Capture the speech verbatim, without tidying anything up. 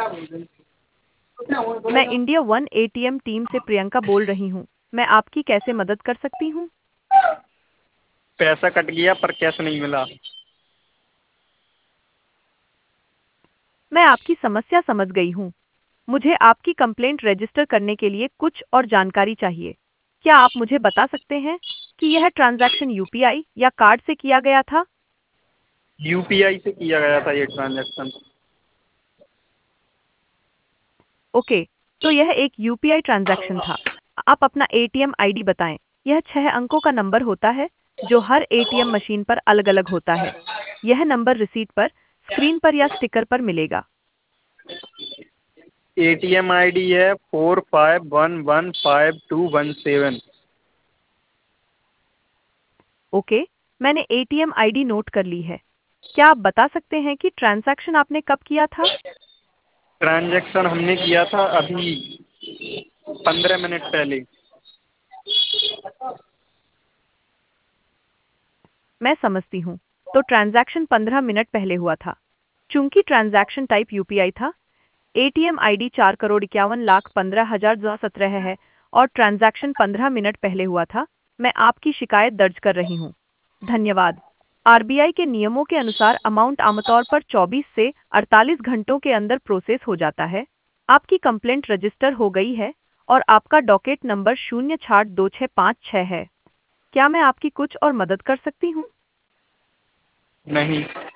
मैं India one ATM team से प्रियंका बोल रही हूँ। मैं आपकी कैसे मदद कर सकती हूँ? पैसा कट गया पर कैश नहीं मिला। मैं आपकी समस्या समझ गई हूँ। मुझे आपकी कंप्लेंट रजिस्टर करने के लिए कुछ और जानकारी चाहिए। क्या आप मुझे बता सकते हैं कि यह ट्रांजैक्शन यूपीआई या कार्ड से किया गया था? यूपीआई से किया गया था ये ट्रांजैक्शन। ओके, तो यह एक यूपीआई ट्रांजैक्शन था। आप अपना एटीएम आईडी बताएं। यह छह अंकों का नंबर होता है जो हर एटीएम मशीन पर अलग-अलग होता है। यह नंबर रिसीट पर, स्क्रीन पर या स्टिकर पर मिलेगा। एटीएम आईडी है four five one one five two one seven. Okay, मैंने एटीएम आईडी नोट कर ली है। क्या आप बता सकते हैं कि ट्रांजैक्शन आपने कब किया था? ट्रांजैक्शन हमने किया था अभी पंद्रह मिनट पहले। मैं समझती हूँ। तो ट्रांजैक्शन पंद्रह मिनट पहले हुआ था। चूंकि ट्रांजैक्शन टाइप यूपीआई था, एटीएम आईडी चार करोड़ इक्यावन लाख पंद्रह हजार दो सौ सत्रह है और ट्रांजैक्शन पंद्रह मिनट पहले हुआ था। मैं आपकी शिकायत दर्ज कर रही हूँ। धन्यवाद। आरबीआई के नियमों के अनुसार अमाउंट आमतौर पर चौबीस से अड़तालीस घंटों के अंदर प्रोसेस हो जाता है। आपकी कंप्लेंट रजिस्टर हो गई है और आपका डॉकेट नंबर शून्य छाठ दो छः पाँच छः है। क्या मैं आपकी कुछ और मदद कर सकती हूँ? नहीं।